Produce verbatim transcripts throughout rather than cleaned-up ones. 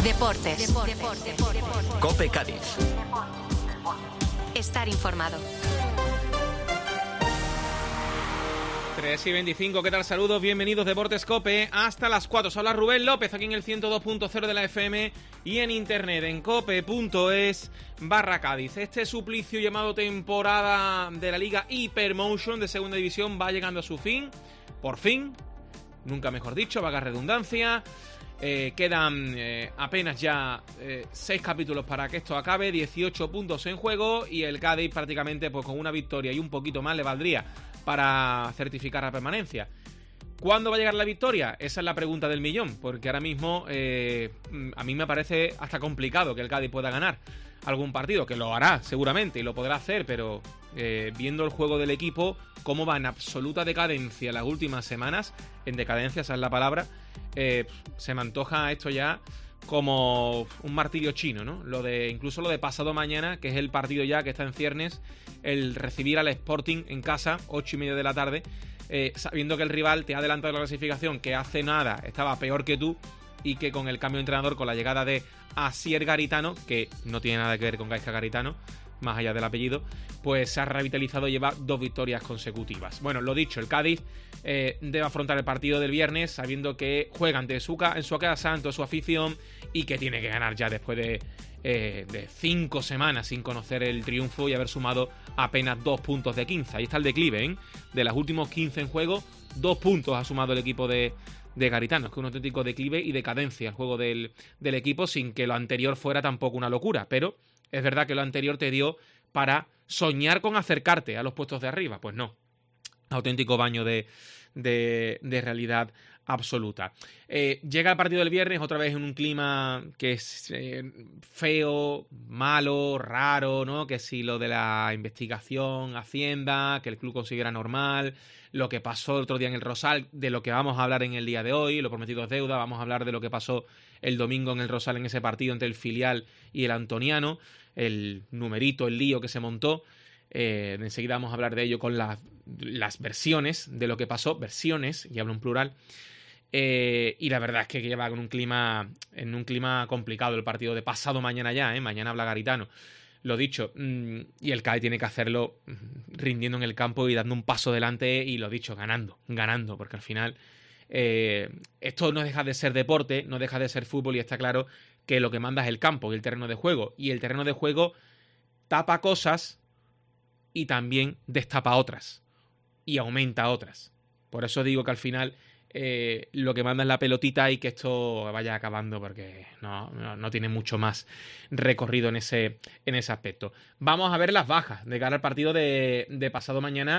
Deportes. Deportes. COPE Cádiz. Estar informado. tres y veinticinco, ¿qué tal? Saludos, bienvenidos Deportes COPE hasta las cuatro. Os habla Rubén López aquí en el ciento dos punto cero de la F M y en internet en cope.es barra Cádiz. Este suplicio llamado temporada de la Liga Hypermotion de Segunda División va llegando a su fin, por fin, nunca mejor dicho, vaga redundancia. Eh, quedan eh, apenas ya eh, seis capítulos para que esto acabe, dieciocho puntos en juego y el Cádiz prácticamente pues con una victoria y un poquito más le valdría para certificar la permanencia. ¿Cuándo va a llegar la victoria? Esa es la pregunta del millón, porque ahora mismo eh, a mí me parece hasta complicado que el Cádiz pueda ganar algún partido, que lo hará seguramente y lo podrá hacer, pero eh, viendo el juego del equipo, cómo va en absoluta decadencia las últimas semanas, en decadencia esa es la palabra, eh, se me antoja esto ya como un martirio chino, ¿no? Lo de, incluso lo de pasado mañana, que es el partido ya que está en ciernes, el recibir al Sporting en casa, ocho y media de la tarde, eh, sabiendo que el rival te ha adelantado la clasificación, que hace nada estaba peor que tú, y que con el cambio de entrenador, con la llegada de Asier Garitano, que no tiene nada que ver con Gaizka Garitano, más allá del apellido, pues se ha revitalizado y lleva dos victorias consecutivas. Bueno, lo dicho, el Cádiz eh, debe afrontar el partido del viernes sabiendo que juega ante su ca- en su casa, ante su afición, y que tiene que ganar ya después de, eh, de cinco semanas sin conocer el triunfo y haber sumado apenas dos puntos de quince. Ahí está el declive, ¿eh? De los últimos quince en juego, dos puntos ha sumado el equipo de, de Garitano, que es un auténtico declive y decadencia el juego del, del equipo, sin que lo anterior fuera tampoco una locura, pero es verdad que lo anterior te dio para soñar con acercarte a los puestos de arriba. Pues no, auténtico baño de, de, de realidad absoluta. Eh, llega el partido del viernes otra vez en un clima que es eh, feo, malo, raro, ¿no? Que si lo de la investigación Hacienda, que el club considera normal, lo que pasó el otro día en el Rosal, de lo que vamos a hablar en el día de hoy, lo prometido es deuda, vamos a hablar de lo que pasó el domingo en el Rosal en ese partido entre el filial y el Antoniano, el numerito, el lío que se montó. Eh, enseguida vamos a hablar de ello con la, las versiones de lo que pasó, versiones, y hablo en plural. Eh, y la verdad es que lleva con un clima, en un clima complicado el partido de pasado mañana ya, ¿eh? Mañana habla Garitano. Lo dicho, mmm, y el Cádiz tiene que hacerlo rindiendo en el campo y dando un paso delante, y lo dicho, ganando, ganando, porque al final eh, esto no deja de ser deporte, no deja de ser fútbol, y está claro que lo que manda es el campo y el terreno de juego, y el terreno de juego tapa cosas y también destapa otras y aumenta otras. Por eso digo que al final eh, lo que manda es la pelotita y que esto vaya acabando, porque no, no, no tiene mucho más recorrido en ese, en ese aspecto. Vamos a ver las bajas de cara al partido de, de pasado mañana,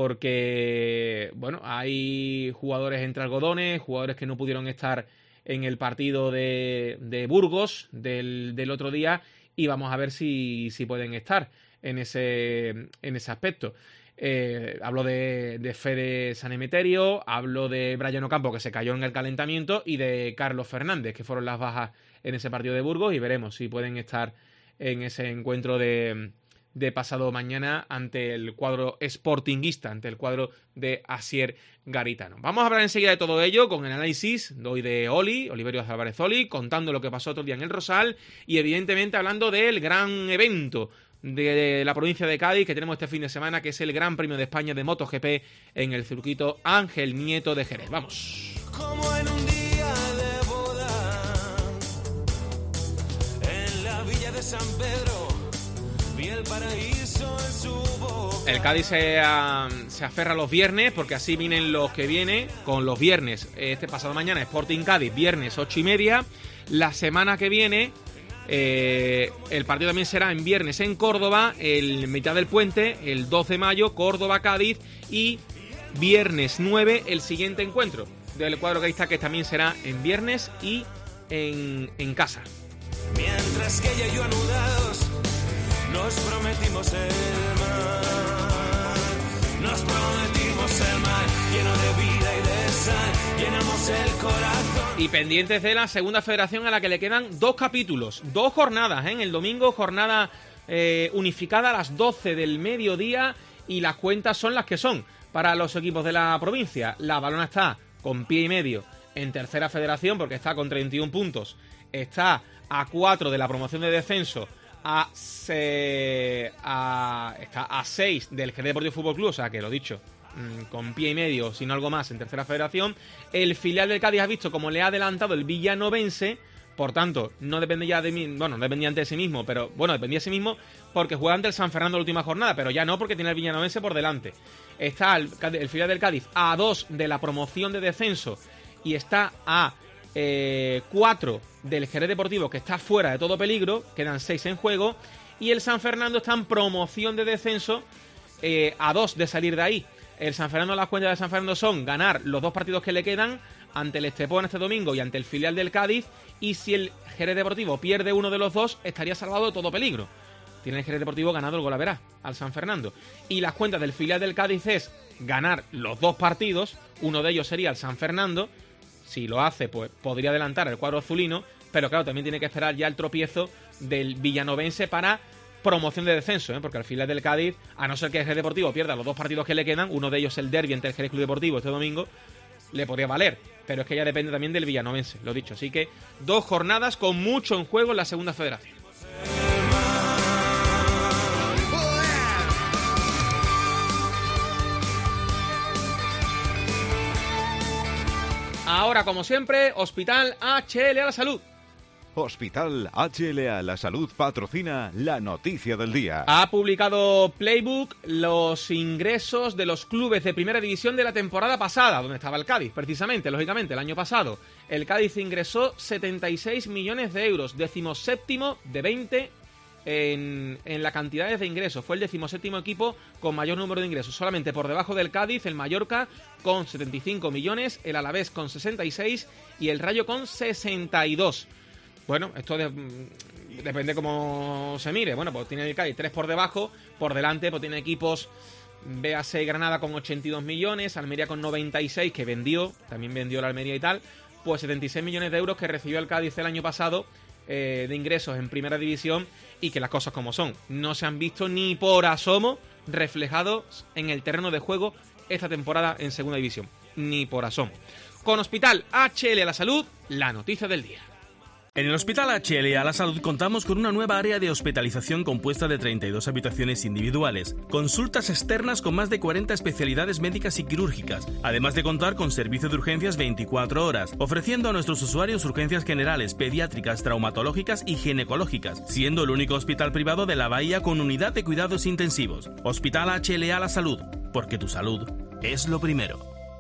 porque bueno, hay jugadores entre algodones, jugadores que no pudieron estar en el partido de, de Burgos del, del otro día, y vamos a ver si, si pueden estar en ese, en ese aspecto. Eh, hablo de, de Fede San Emeterio, hablo de Brian Ocampo, que se cayó en el calentamiento, y de Carlos Fernández, que fueron las bajas en ese partido de Burgos, y veremos si pueden estar en ese encuentro de, de pasado mañana ante el cuadro sportinguista, ante el cuadro de Asier Garitano. Vamos a hablar enseguida de todo ello con el análisis de hoy de Oli, Oliverio Álvarez Oli, contando lo que pasó otro día en el Rosal, y evidentemente hablando del gran evento de la provincia de Cádiz que tenemos este fin de semana, que es el Gran Premio de España de MotoGP en el circuito Ángel Nieto de Jerez. Vamos. Como en un día de boda, en la villa de San Pedro, vi el paraíso en su boca. El Cádiz se, a, se aferra a los viernes, porque así vienen los que vienen con los viernes. Este pasado mañana Sporting Cádiz, viernes ocho y media. La semana que viene Eh, el partido también será en viernes en Córdoba, el mitad del puente, el doce de mayo, Córdoba-Cádiz, y viernes nueve el siguiente encuentro del cuadro Gaizka, que también será en viernes y en, en casa. Mientras que ella y yo anudados nos prometimos el mar, nos prometimos el mar lleno de vida y de sal, llenamos el corazón. Y pendientes de la segunda federación, a la que le quedan dos capítulos, dos jornadas, ¿eh? El domingo, jornada eh, unificada a las doce del mediodía, y las cuentas son las que son para los equipos de la provincia. La Balona está con pie y medio en tercera federación, porque está con treinta y un puntos, está a cuatro de la promoción de descenso, a, se, a está a seis del Jerez Deportivo Fútbol Club, o sea que lo dicho, con pie y medio, si no algo más, en tercera federación. El filial del Cádiz ha visto como le ha adelantado el villanovense, por tanto, no dependía de mí, bueno, no dependía ante de sí mismo, pero bueno, dependía de sí mismo porque juega ante el San Fernando la última jornada, pero ya no, porque tiene el villanovense por delante. Está el, el filial del Cádiz a dos de la promoción de descenso y está a eh, cuatro del Jerez Deportivo, que está fuera de todo peligro, quedan seis en juego, y el San Fernando está en promoción de descenso eh, a dos de salir de ahí. El San Fernando, las cuentas de San Fernando son ganar los dos partidos que le quedan ante el Estepona este domingo y ante el filial del Cádiz, y si el Jerez Deportivo pierde uno de los dos, estaría salvado de todo peligro. Tiene el Jerez Deportivo ganado el Golaverá al San Fernando. Y las cuentas del filial del Cádiz es ganar los dos partidos, uno de ellos sería el San Fernando, si lo hace pues podría adelantar el cuadro azulino, pero claro, también tiene que esperar ya el tropiezo del villanovense para promoción de descenso, ¿eh? Porque al filial del Cádiz, a no ser que el Jerez Deportivo pierda los dos partidos que le quedan, uno de ellos el derbi entre el Jerez Club Deportivo este domingo, le podría valer, pero es que ya depende también del villanovense, lo dicho. Así que dos jornadas con mucho en juego en la segunda federación. Ahora, como siempre, Hospital H L A La Salud. Hospital H L A La Salud patrocina la noticia del día. Ha publicado Playbook los ingresos de los clubes de primera división de la temporada pasada, donde estaba el Cádiz, precisamente, lógicamente, el año pasado. El Cádiz ingresó setenta y seis millones de euros, decimoséptimo de veinte en, en la cantidad de ingresos. Fue el decimoséptimo equipo con mayor número de ingresos. Solamente por debajo del Cádiz, el Mallorca con setenta y cinco millones, el Alavés con sesenta y seis y el Rayo con sesenta y dos. Bueno, esto de, depende cómo se mire. Bueno, pues tiene el Cádiz tres por debajo, por delante pues tiene equipos, véase Granada con ochenta y dos millones, Almería con noventa y seis, que vendió, también vendió la Almería y tal, pues setenta y seis millones de euros que recibió el Cádiz el año pasado eh, de ingresos en primera división, y que las cosas como son, no se han visto ni por asomo reflejados en el terreno de juego esta temporada en segunda división, ni por asomo. Con Hospital H L A La Salud, la noticia del día. En el Hospital H L A La Salud contamos con una nueva área de hospitalización compuesta de treinta y dos habitaciones individuales, consultas externas con más de cuarenta especialidades médicas y quirúrgicas, además de contar con servicio de urgencias veinticuatro horas, ofreciendo a nuestros usuarios urgencias generales, pediátricas, traumatológicas y ginecológicas, siendo el único hospital privado de la Bahía con unidad de cuidados intensivos. Hospital H L A La Salud, porque tu salud es lo primero.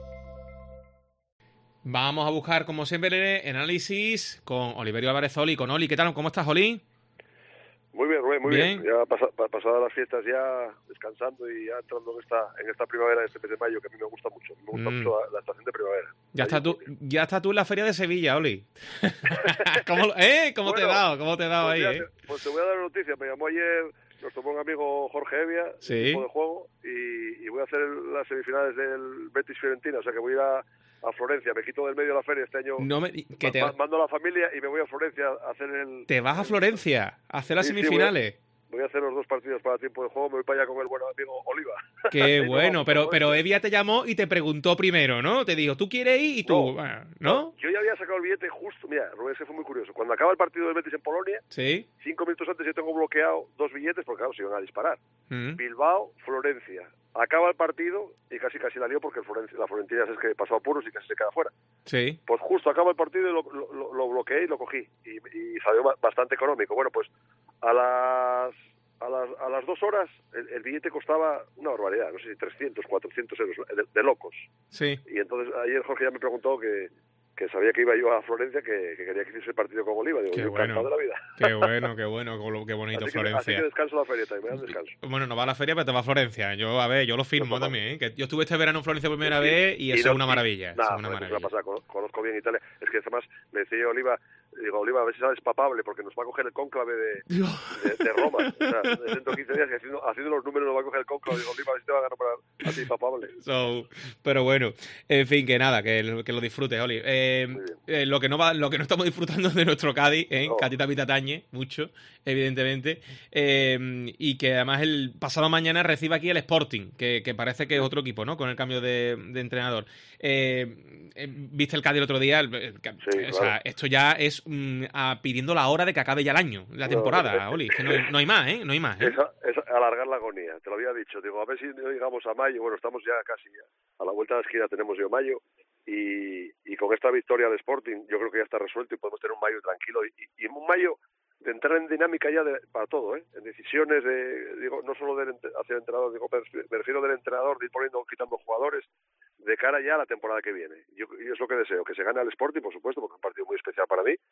Vamos a buscar, como siempre, el análisis con Oliverio Álvarez Oli. Con Oli, ¿qué tal? ¿Cómo estás, Oli? Muy bien, Rubén, muy bien. bien. Ya pas pasadas las fiestas, ya descansando y ya entrando en esta, en esta primavera, este mes de mayo, que a mí me gusta mucho. Me gusta mm. mucho la, la estación de primavera. Ya está, tú, ya está tú en la feria de Sevilla, Oli. ¿Cómo, eh? ¿Cómo bueno, te he dado? ¿Cómo te he dado pues ahí, ya, eh? Pues te voy a dar una noticia. Me llamó ayer nuestro buen amigo Jorge Evia, sí. equipo de juego, y, y voy a hacer el, las semifinales del Betis Fiorentina, o sea que voy a ir a a Florencia, me quito del medio de la feria este año, no me, que te... mando a la familia y me voy a Florencia a hacer el... ¿Te vas a Florencia a hacer las sí, semifinales? Sí, voy, a, voy a hacer los dos partidos para tiempo de juego, me voy para allá con el buen amigo Oliva. Qué bueno, pero pero Evia te llamó y te preguntó primero, ¿no? Te dijo, ¿tú quieres ir? Y tú, no, ¿no? no yo ya había sacado el billete justo, mira, Rubén, ese fue muy curioso, cuando acaba el partido del Betis en Polonia, ¿sí? Cinco minutos antes yo tengo bloqueado dos billetes, porque claro, se iban a disparar. Mm. Bilbao, Florencia. Acaba el partido y casi casi la lío porque el Florencia, la Florentina es que pasó apuros y casi se queda fuera. Sí. Pues justo acaba el partido y lo, lo, lo bloqueé y lo cogí. Y, y salió bastante económico. Bueno, pues a las a las, a las dos horas el, el billete costaba una barbaridad, no sé si trescientos, cuatrocientos euros, de, de locos. Sí. Y entonces ayer Jorge ya me preguntó que... que sabía que iba yo a Florencia, que, que quería que hiciese el partido con Oliva. Digo, qué yo bueno, de la vida. Qué bueno, qué bueno, qué bonito así que, Florencia. Así que descanso la feria también, me das descanso. Bueno, no va a la feria, pero te va a Florencia. Yo, a ver, yo lo firmo no, también, ¿eh? Que yo estuve este verano en Florencia por primera sí, vez y, y eso no, es una maravilla. Nada, es una maravilla. Pasar, conozco bien Italia. Es que además me decía Oliva, digo, Oliva, a ver si sabes papable, porque nos va a coger el cónclave de, de, de Roma. O sea, dentro de quince días, haciendo, haciendo los números, nos va a coger el cónclave. Digo, Oliva, a ver si te va a ganar para, a ti papable. So, pero bueno, en fin, que nada, que, que lo disfrutes, Oli. Eh, eh, lo que no va, lo que no estamos disfrutando es de nuestro Cádiz, ¿eh? No. Catita Pitatañe, mucho, evidentemente. Eh, y que además el pasado mañana recibe aquí el Sporting, que, que parece que es otro equipo, ¿no? Con el cambio de, de entrenador. Eh, eh, ¿Viste el Cádiz el otro día? El, el, sí, o sea, claro. Esto ya es mm, a, pidiendo la hora de que acabe ya el año, la temporada, no, Oli. Es que no, no hay más, ¿eh? No hay más, ¿eh? Es, es alargar la agonía, te lo había dicho. Digo, a ver si llegamos a mayo. Bueno, estamos ya casi a la vuelta de la esquina, tenemos yo mayo. Y, y con esta victoria de Sporting, yo creo que ya está resuelto y podemos tener un mayo tranquilo. Y, y en un mayo de entrar en dinámica ya de, para todo, ¿eh? En decisiones, de, digo, no solo del, hacia el entrenador, digo, me refiero del entrenador, de ir poniendo, quitando jugadores, de cara ya a la temporada que viene. Yo, y es lo que deseo, que se gane al Sporting, por supuesto, porque es un partido muy especial para mí,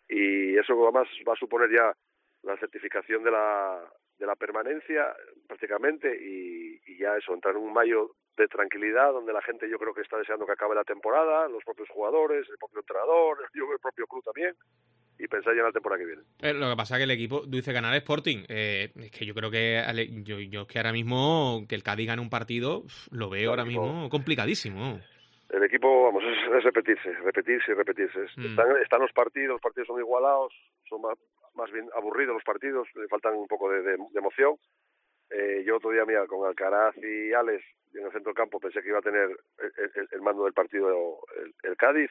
y eso además va a suponer ya la certificación de la, de la permanencia prácticamente, y, y ya eso, entrar en un mayo de tranquilidad, donde la gente yo creo que está deseando que acabe la temporada, los propios jugadores, el propio entrenador, el, el propio club también, y pensar ya en la temporada que viene. Eh, lo que pasa es que el equipo dice ganar Sporting. Eh, es que yo creo que yo, yo es que ahora mismo que el Cádiz gane un partido lo veo el ahora equipo, mismo complicadísimo. El equipo, vamos, es, es repetirse, repetirse y repetirse. Es, mm. están, están los partidos, los partidos son igualados, son más, más bien aburridos los partidos, le faltan un poco de, de, de emoción. Eh, yo otro día, mira, con Alcaraz y Alex en el centro del campo pensé que iba a tener el, el, el mando del partido el, el Cádiz.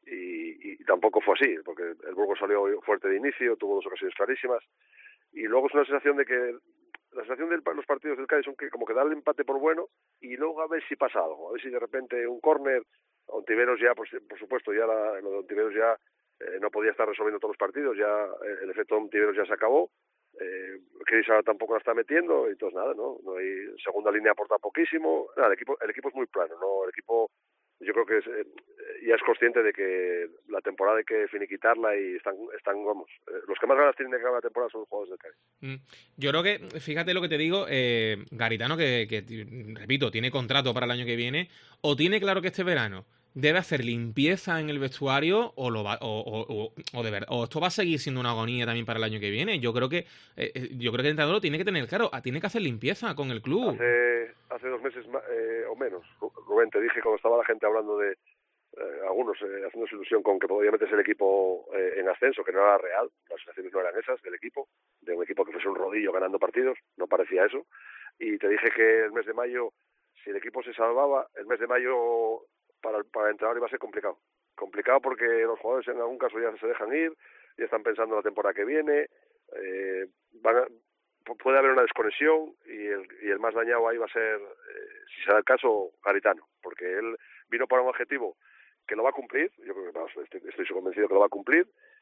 Y, y tampoco fue así, porque el Burgos salió fuerte de inicio, tuvo dos ocasiones clarísimas, y luego es una sensación de que la sensación de los partidos del Cádiz son que como que da el empate por bueno y luego a ver si pasa algo, a ver si de repente un córner, Ontiveros ya, pues, por supuesto, ya la, lo de Ontiveros ya eh, no podía estar resolviendo todos los partidos, ya eh, el efecto Ontiveros ya se acabó, eh, Chris ahora tampoco la está metiendo, y entonces nada, no, no hay segunda línea, aporta poquísimo, nada, el equipo, el equipo es muy plano, no, el equipo yo creo que es, eh, ya es consciente de que la temporada hay que finiquitarla y están, están vamos, eh, los que más ganas tienen de acabar la temporada son los jugadores del Cádiz. Mm. Yo creo que, fíjate lo que te digo, eh, Garitano, que, que, repito, tiene contrato para el año que viene, o tiene claro que este verano debe hacer limpieza en el vestuario o lo va, o, o, o, o de verdad, o esto va a seguir siendo una agonía también para el año que viene. Yo creo que eh, yo creo que el entrenador lo tiene que tener claro, tiene que hacer limpieza con el club. Hace, hace dos meses eh, o menos, Rubén, te dije cuando estaba la gente hablando de eh, algunos eh, haciendo su ilusión con que podía meterse el equipo eh, en ascenso, que no era real, las situaciones no eran esas del equipo, de un equipo que fuese un rodillo ganando partidos, no parecía eso, y te dije que el mes de mayo, si el equipo se salvaba, el mes de mayo para el, para el entrenador iba a ser complicado. Complicado porque los jugadores en algún caso ya se dejan ir, ya están pensando en la temporada que viene, eh, van a, puede haber una desconexión y el, y el más dañado ahí va a ser, eh, si se da el caso, Garitano, porque él vino para un objetivo que lo va a cumplir, yo creo que vamos, estoy, estoy convencido que lo va a cumplir,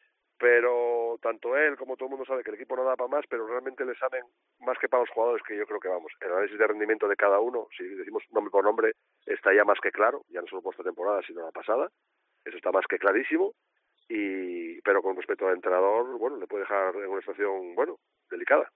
pero tanto él como todo el mundo sabe que el equipo no da para más, pero realmente el examen, más que para los jugadores, que yo creo que vamos, el análisis de rendimiento de cada uno, si decimos nombre por nombre, está ya más que claro, ya no solo por esta temporada, sino la pasada, eso está más que clarísimo, y pero con respecto al entrenador, bueno, le puede dejar en una situación, bueno, delicada.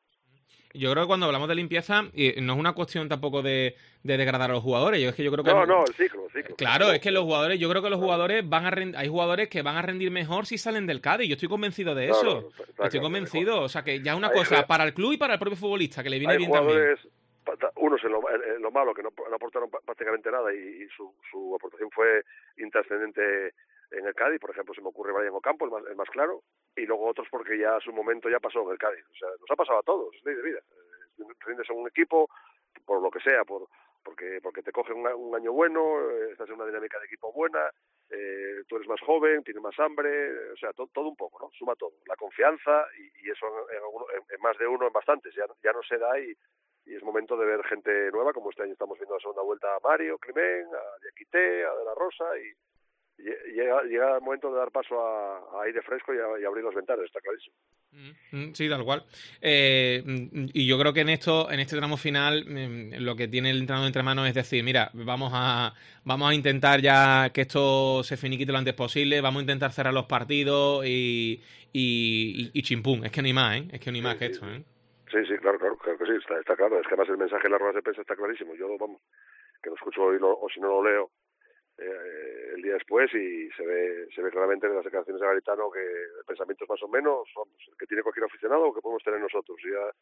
Yo creo que cuando hablamos de limpieza, y no es una cuestión tampoco de, de degradar a los jugadores. Yo es que yo creo que no, no, el ciclo, el ciclo. Claro, el ciclo. Es que los jugadores, yo creo que los jugadores van a rend... hay jugadores que van a rendir mejor si salen del Cádiz. Yo estoy convencido de eso. No, no, está, está estoy convencido. O sea, que ya es una hay cosa para el club y para el propio futbolista, que le viene bien también. Unos en lo, en lo malo, que no, no aportaron prácticamente nada y, y su, su aportación fue intrascendente en el Cádiz. Por ejemplo, se me ocurre Brian Ocampo, el más, el más claro, y luego otros porque ya su momento ya pasó en el Cádiz. O sea, nos ha pasado a todos, es ley de vida. Rindes a un equipo por lo que sea, por porque porque te coge un, un año bueno, eh, estás en una dinámica de equipo buena, eh, tú eres más joven, tienes más hambre, o sea, to, todo un poco, ¿no? Suma todo, la confianza y, y eso en, en, en más de uno, en bastantes, ya, ya no se da y, y es momento de ver gente nueva, como este año estamos viendo la segunda vuelta a Mario, Climén, a Yaquité, a De La Rosa y Llega, llega el momento de dar paso a, a aire fresco y, a, y abrir las ventanas, está clarísimo. Sí, tal cual. Eh, y yo creo que en esto, en este tramo final, lo que tiene el entrenador entre manos es decir, mira, vamos a vamos a intentar ya que esto se finiquite lo antes posible, vamos a intentar cerrar los partidos y, y, y, y chimpún. Es que no hay más, ¿eh? Es que no hay más sí, que sí, esto, ¿eh? Sí, sí, claro, claro, claro que sí, está, está claro. Es que además el mensaje en las ruedas de prensa está clarísimo. Yo, vamos, que lo escucho y lo, o si no lo leo, eh, el día después y se ve se ve claramente en las declaraciones de Garitano que el pensamiento es más o menos vamos, el que tiene cualquier aficionado o que podemos tener nosotros. Ya,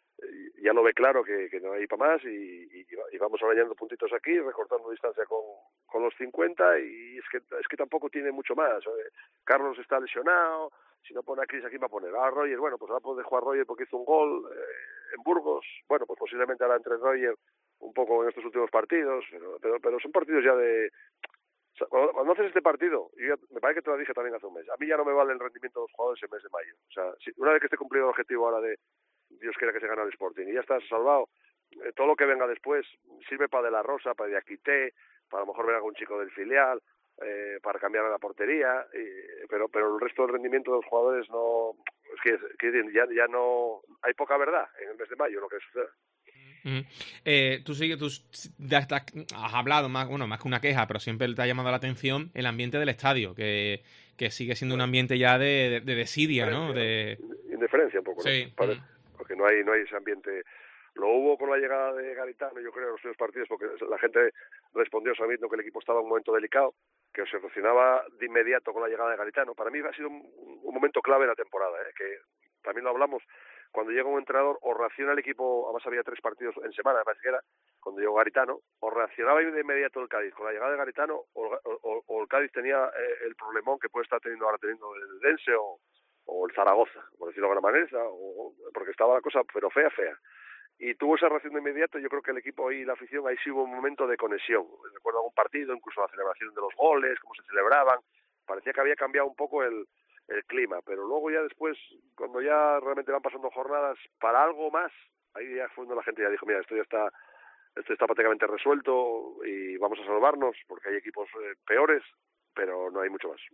ya lo ve claro que, que no hay para más y, y, y vamos arañando puntitos aquí, recortando distancia con, con los cincuenta y es que es que tampoco tiene mucho más. Carlos está lesionado, si no pone a Cris, aquí va a poner a Roger, bueno, pues ahora puede jugar Roger porque hizo un gol eh, en Burgos, bueno, pues posiblemente ahora entre Roger un poco en estos últimos partidos, pero pero, pero son partidos ya de... O sea, cuando, cuando haces este partido, yo ya, me parece que te lo dije también hace un mes, a mí ya no me vale el rendimiento de los jugadores en mes de mayo. O sea, si, una vez que esté cumplido el objetivo ahora de Dios quiera que se gane el Sporting y ya estás salvado, eh, todo lo que venga después sirve para De La Rosa, para Diakité, para a lo mejor ver a algún chico del filial, eh, para cambiar la portería, eh, pero pero el resto del rendimiento de los jugadores no... Es que, que ya, ya no... Hay poca verdad en el mes de mayo lo que sucede. Mm. Eh, tú sí, tú ya estás, has hablado más, bueno, más que una queja, pero siempre te ha llamado la atención el ambiente del estadio, que, que sigue siendo un ambiente ya de, de, de desidia, ¿no? De indiferencia un poco, ¿no? Sí. Parece, porque no hay no hay ese ambiente. Lo hubo con la llegada de Garitano, yo creo, en los primeros partidos, porque la gente respondió sabiendo que el equipo estaba en un momento delicado, que se reaccionaba de inmediato con la llegada de Garitano. Para mí ha sido un, un momento clave en la temporada, ¿eh? Que también lo hablamos. Cuando llega un entrenador, o reacciona el equipo, además había tres partidos en semana, me parece que era, cuando llegó Garitano, o reaccionaba de inmediato el Cádiz con la llegada de Garitano, o, o, o el Cádiz tenía eh, el problemón que puede estar teniendo ahora teniendo el Dense o, o el Zaragoza, por decirlo de alguna manera, o, porque estaba la cosa, pero fea, fea. Y tuvo esa reacción de inmediato, yo creo que el equipo y la afición, ahí sí hubo un momento de conexión. Recuerdo algún partido, incluso la celebración de los goles, cómo se celebraban, parecía que había cambiado un poco el el clima, pero luego ya después, cuando ya realmente van pasando jornadas para algo más, ahí ya fue cuando la gente ya dijo, mira, esto ya está esto está prácticamente resuelto y vamos a salvarnos, porque hay equipos eh, peores, pero no hay mucho más.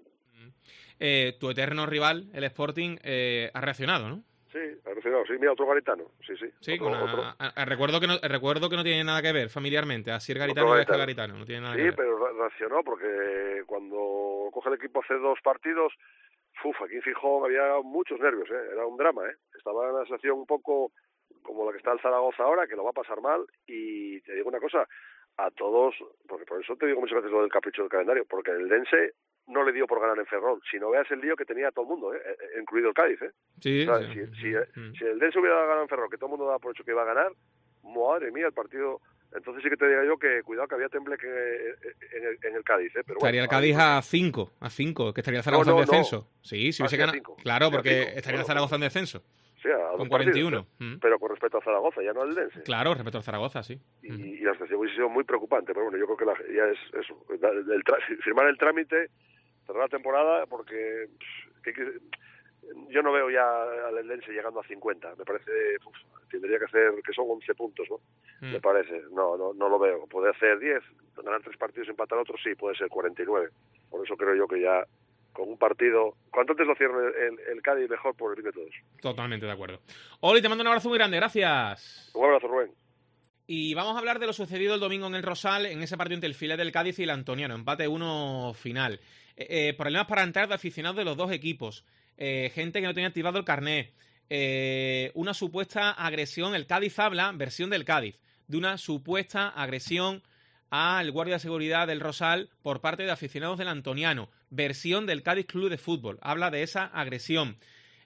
Eh, tu eterno rival, el Sporting, eh, ha reaccionado, ¿no? Sí, ha reaccionado, sí, mira, otro Garitano, sí, sí. Sí, otro, con otro. A, a, a, recuerdo, que no, recuerdo que no tiene nada que ver familiarmente, así el Garitano y el Garitano, no tiene nada sí, que ver. Sí, pero reaccionó porque cuando coge el equipo hace dos partidos, Uf, aquí en Fijón había muchos nervios, ¿eh? Era un drama, ¿eh? Estaba en una situación un poco como la que está el Zaragoza ahora, que lo va a pasar mal, y te digo una cosa, a todos, porque por eso te digo muchas veces lo del capricho del calendario, porque el Dense no le dio por ganar en Ferrol, si no veas el lío que tenía todo el mundo, ¿eh? Incluido el Cádiz, ¿eh? Sí, o sea, sí. Si, si, mm. si el Dense hubiera ganado en Ferrol, que todo el mundo daba por hecho que iba a ganar, madre mía, el partido... Entonces sí que te digo yo que cuidado que había temble que en el, en el Cádiz, ¿eh? Pero estaría bueno, el Cádiz ahí, a cinco, a cinco, que estaría el Zaragoza no, no, en descenso. No. Sí, si ah, hubiese sí, ganado. Claro, porque cinco. estaría bueno, el Zaragoza en descenso. Sí, a con cuarenta y uno. Partidos, ¿eh? Pero con respecto a Zaragoza, ya no al Dense. Claro, respecto al Zaragoza, sí. Y, y la situación hubiese sido muy preocupante, pero bueno, yo creo que la, ya es eso, el, el, el, firmar el trámite, cerrar la temporada, porque pff, que, que, yo no veo ya al Eldense llegando a cincuenta, me parece, uf, tendría que hacer, que son once puntos, ¿no? Mm. Me parece, no, no no lo veo, puede hacer diez, ganar tres partidos y empatar otros, sí, puede ser cuarenta y nueve, por eso creo yo que ya con un partido, cuanto antes lo cierre el, el, el Cádiz, mejor por el bien de todos. Totalmente de acuerdo. Oli, te mando un abrazo muy grande, gracias. Un abrazo, Rubén. Y vamos a hablar de lo sucedido el domingo en el Rosal, en ese partido entre el Filet del Cádiz y el Antoniano, empate uno final. Eh, eh, problemas para entrar de aficionados de los dos equipos. Eh, gente que no tenía activado el carné, eh, una supuesta agresión, el Cádiz habla, versión del Cádiz, de una supuesta agresión al guardia de seguridad del Rosal por parte de aficionados del Antoniano, versión del Cádiz Club de Fútbol, habla de esa agresión.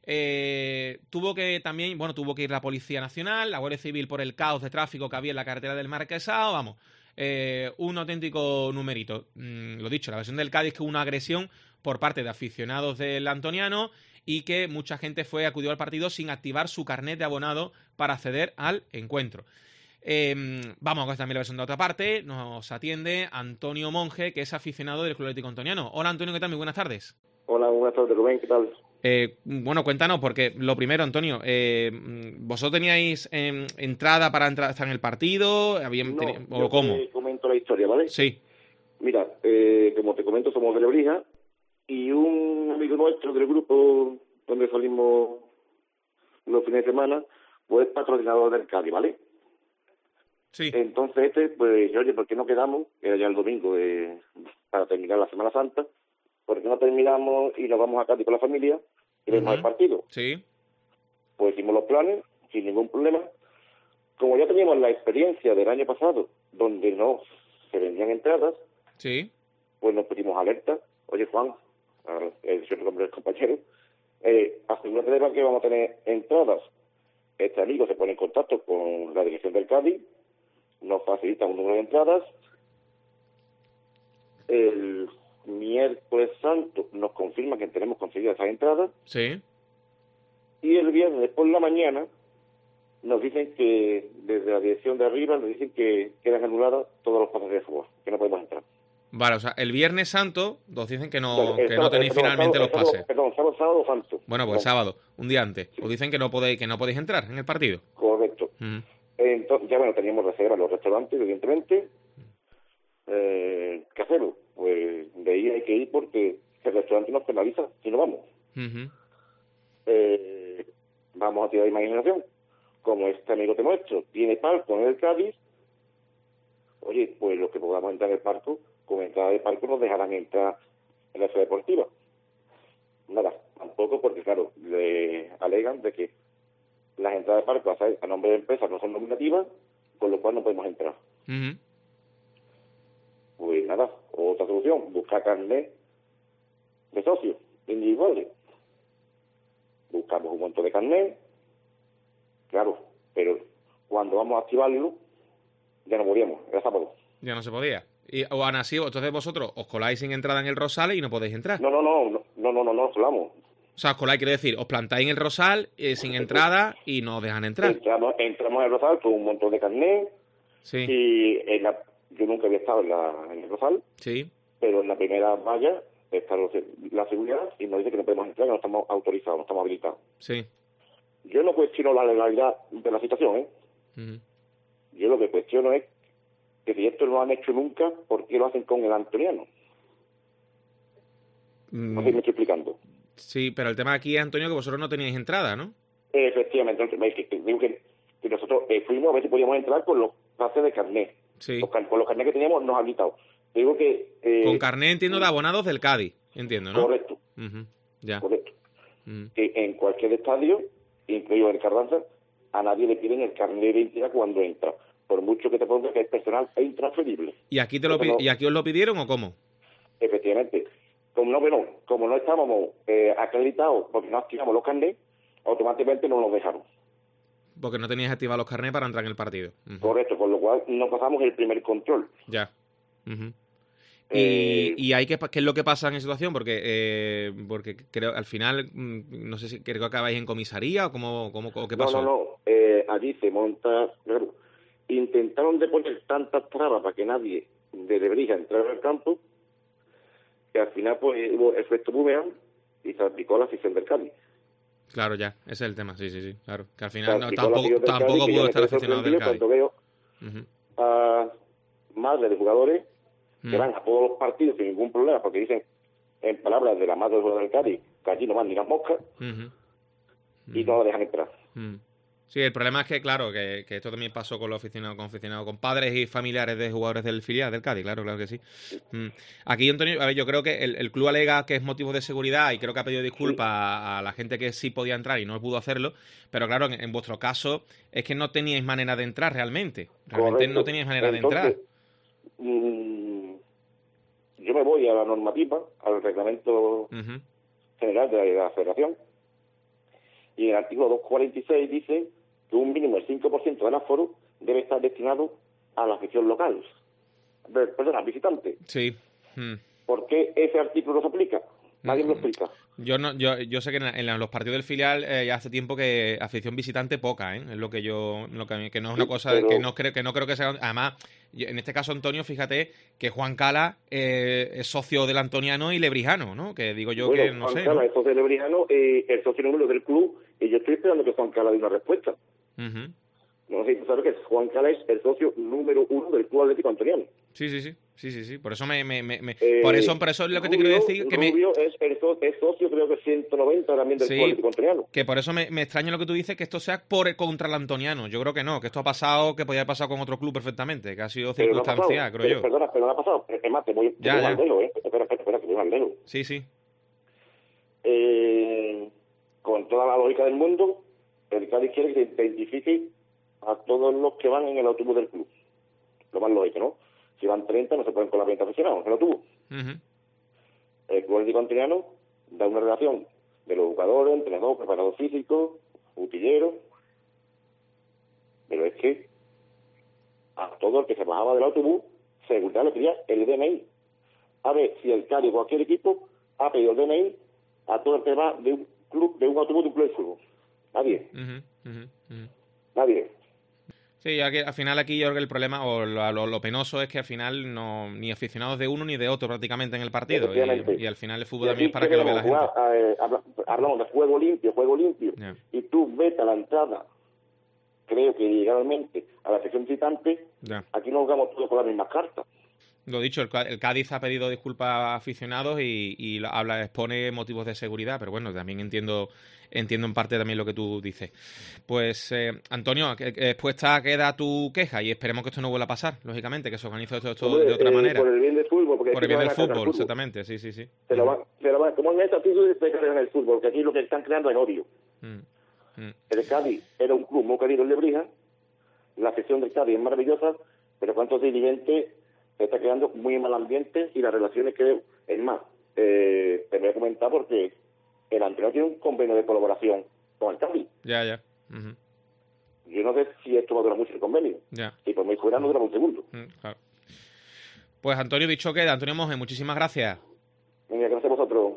Eh, tuvo que también, bueno, tuvo que ir la Policía Nacional, la Guardia Civil por el caos de tráfico que había en la carretera del Marquesado, vamos, eh, un auténtico numerito. Mm, lo dicho, la versión del Cádiz que hubo una agresión por parte de aficionados del Antoniano y que mucha gente fue acudió al partido sin activar su carnet de abonado para acceder al encuentro. Eh, vamos a ver también la versión de otra parte. Nos atiende Antonio Monge, que es aficionado del Club Atlético Antoniano. Hola Antonio, ¿qué tal? Muy buenas tardes. Hola, buenas tardes Rubén, ¿qué tal? Eh, bueno, cuéntanos, porque lo primero, Antonio, eh, ¿vosotros teníais eh, entrada para entrar, estar en el partido? ¿Habían, no, teni- ¿O cómo? Te comento la historia, ¿vale? Sí. Mira, eh, como te comento, somos de Lebrija y un amigo nuestro del grupo donde salimos los fines de semana, pues es patrocinador del Cádiz, ¿vale? Sí. Entonces este, pues, oye, ¿por qué no quedamos? Era ya el domingo eh, para terminar la Semana Santa. ¿Por qué no terminamos y nos vamos a Cádiz con la familia y vemos uh-huh. el partido? Sí. Pues hicimos los planes sin ningún problema. Como ya teníamos la experiencia del año pasado, donde no se vendían entradas, sí. pues nos pedimos alerta. Oye, Juan, el cierto nombre del compañero, eh, asegúrate de que vamos a tener entradas. Este amigo se pone en contacto con la dirección del Cádiz, nos facilita un número de entradas. El miércoles santo nos confirma que tenemos conseguidas esas entradas. Sí. Y el viernes por la mañana nos dicen que, desde la dirección de arriba, nos dicen que quedan anuladas todos los pases de fútbol, que no podemos entrar. Vale, o sea, el viernes santo nos dicen que no, Bueno, que sábado, no tenéis perdón, finalmente sábado, los pases. Perdón, sábado, sábado santo. Bueno, pues el Perdón. sábado, un día antes. Os dicen que no podéis, que no podéis entrar en el partido. Correcto. Uh-huh. Entonces, ya bueno, teníamos reserva en los restaurantes, evidentemente. Eh, ¿Qué hacemos? Pues de ahí hay que ir porque el restaurante nos penaliza si no vamos. Uh-huh. Eh, vamos a tirar de imaginación. Como este amigo te muestro tiene palco en el Cádiz, oye, pues los que podamos entrar en el palco, con entrada de palco nos dejarán entrar en la ciudad deportiva. Nada, tampoco porque, claro, le alegan de que las entradas de palco a nombre de empresas no son nominativas, con lo cual no podemos entrar. Uh-huh. Pues nada, otra solución, buscar carnet de socios individuales. Buscamos un montón de carnet, claro, pero cuando vamos a activarlo, ya no podíamos, era sábado. Ya no se podía. Y, o aún así, entonces vosotros os coláis sin entrada en el Rosal y no podéis entrar. No, no, no, no, no, no, no, no, colamos. O sea, os coláis, quiero decir, os plantáis en el Rosal eh, sin entrada y no os dejan entrar. Entramos, entramos en el Rosal con un montón de carnet Sí, y en la, yo nunca había estado en, la, en el Rosal, sí. pero en la primera valla está los- la seguridad y nos dice que no podemos entrar, que no estamos autorizados, no estamos habilitados. Sí. Yo no cuestiono la legalidad de la situación, ¿eh? Uh-huh. Yo lo que cuestiono es que si esto no lo han hecho nunca, ¿por qué lo hacen con el antoniano? No sé si me estoy explicando. Sí, pero el tema aquí es, Antonio, que vosotros no teníais entrada, ¿no? Efectivamente, entonces, que, que, digo que, que nosotros eh, fuimos a ver si podíamos entrar con los pases de carnet. Sí. Los, car- con los carnet que teníamos nos habilitados. Digo que... Eh, Con carnet, entiendo, de abonados del Cádiz, entiendo, ¿no? Correcto, Ujú. Ya. correcto. Ujú. Que en cualquier estadio, incluido el Carranza, a nadie le piden el carnet de identidad cuando entra. Por mucho que te ponga que es personal e intransferible. ¿Y aquí, te lo Eso pi- no- ¿Y aquí os lo pidieron o cómo? Efectivamente. Como no, bueno, como no estábamos eh, acreditados porque no activamos los carnets, automáticamente no nos dejaron. Porque no teníais activados los carnets para entrar en el partido. Ujú. Correcto, con lo cual no pasamos el primer control. Ya. Ujú. Eh, Y, y hay que, ¿qué es lo que pasa en esa situación? Porque eh, porque creo al final, mm, no sé si creo que acabáis en comisaría o cómo, cómo o qué No, pasó. no, no. Eh, allí se monta... Claro, intentaron de poner tantas trabas para que nadie de Lebrija entrara al campo, que al final pues hubo efecto boomerang y salpicó a la afición del Cádiz. Claro, ya, ese es el tema, sí, sí, sí, claro. Que al final no, Salpicó a la tampoco, afición del tampoco Cádiz, que yo pudo me estar quedé aficionado del sorprendido Cádiz. cuando veo Ujú. a madres de jugadores que Mm. van a todos los partidos sin ningún problema, porque dicen, en palabras de la madre de jugadores del Cádiz, que allí no van ni las moscas, Ujú. y no la dejan entrar. Mm. Sí, el problema es que, claro, que, que esto también pasó con los aficionados, con aficionados, con padres y familiares de jugadores del filial del Cádiz, claro, claro que sí. Mm. Aquí, Antonio, a ver, yo creo que el, el club alega que es motivo de seguridad y creo que ha pedido disculpas a, a la gente que sí podía entrar y no pudo hacerlo, pero claro, en, en vuestro caso es que no teníais manera de entrar realmente. Realmente Correcto. no teníais manera Entonces, de entrar. mm, yo me voy a la normativa, al reglamento Ujú. general de la, de la federación, y en el artículo doscientos cuarenta y seis dice que un mínimo del cinco por ciento del aforo debe estar destinado a la afición local, de personas visitantes. Sí. Mm. ¿Por qué ese artículo no se aplica? Nadie me lo explica. Yo no, yo, yo sé que en, la- en la- los partidos del filial eh, ya hace tiempo que afición visitante poca, ¿eh? Es lo que yo, lo que, que no es una Sí, cosa pero- que no creo que no creo que sea. Además, yo- en este caso Antonio, fíjate que Juan Cala eh, es socio del Antoniano y lebrijano, ¿no? Que digo yo Bueno, que no Juan sé. Cala ¿no? es socio de Lebrijano, eh, el socio número del club, y yo estoy esperando que Juan Cala dé una respuesta. Ujú. No sé si tú sabes que Juan Cala es el socio número uno del club Atlético Antoniano. Sí, sí, sí, sí, sí, sí. Por eso me, me, me- me- Eh, por eso, por eso es lo que te quiero Rubio- decir que me, Rubio es, el so- es socio, creo que ciento noventa también del Sí. club Atlético Antoniano. que por eso me, me extraña lo que tú dices, que esto sea por contra el Antoniano. Yo creo que no, que esto ha pasado, que podía haber pasado con otro club perfectamente, que ha sido Pero no ha pasado. circunstancial, creo Pero, yo. Perdona, pero no ha pasado. Es más, te voy, te Ya, voy ya. más lejos, ¿eh? Espera, espera, espera, que voy más lejos. Sí, sí. Eh, con toda la lógica del mundo, el Cádiz quiere que se identifique a todos los que van en el autobús del club. Lo más lógico, ¿no? Si van treinta, no se pueden colar veinte aficionados en el autobús. Uh-huh. El Club Atlético Antoniano da una relación de los jugadores, entrenadores, preparadores físicos, utilleros, pero es que a todo el que se bajaba del autobús, seguridad le pedía el D N I. A ver si el Cádiz o cualquier equipo ha pedido el D N I a todo el que va de un club, de un autobús de un club de fútbol. Nadie. Uh-huh, uh-huh, uh-huh. Nadie. Sí, ya que al final aquí yo creo que el problema o lo, lo, lo penoso es que al final no ni aficionados de uno ni de otro prácticamente en el partido y, y al final el fútbol también es para que lo vea la gente. Jugar, eh, hablamos de juego limpio, juego limpio, yeah. Y tú vete a la entrada, creo que legalmente a la sección visitante, yeah. Aquí nos jugamos todos con las mismas cartas. Lo dicho, el, el Cádiz ha pedido disculpas a aficionados y, y habla, expone motivos de seguridad, pero bueno, también entiendo entiendo en parte también lo que tú dices. Pues, eh, Antonio, expuesta queda tu queja y esperemos que esto no vuelva a pasar, lógicamente, que se organice esto, esto Hombre, de otra eh, manera. Por el bien del fútbol. Porque por el bien del fútbol, fútbol, exactamente, sí, sí, sí. Se lo van, se lo van, como en esta actitud se crean en el fútbol, porque aquí lo que están creando es odio. Mm, mm. El Cádiz era un club muy querido en Lebrija, la afición del Cádiz es maravillosa, pero cuántos dirigentes se está creando muy mal ambiente y las relaciones creo, es más, eh, te voy a comentar porque el Antonio tiene un convenio de colaboración con el Cádiz. Ya, ya. Uh-huh. Yo no sé si esto va a durar mucho el convenio. Ya. Y por muy fuera no dura un segundo. Mm, claro. Pues Antonio, dicho queda. Antonio Monge, muchísimas gracias. Venga, gracias a vosotros.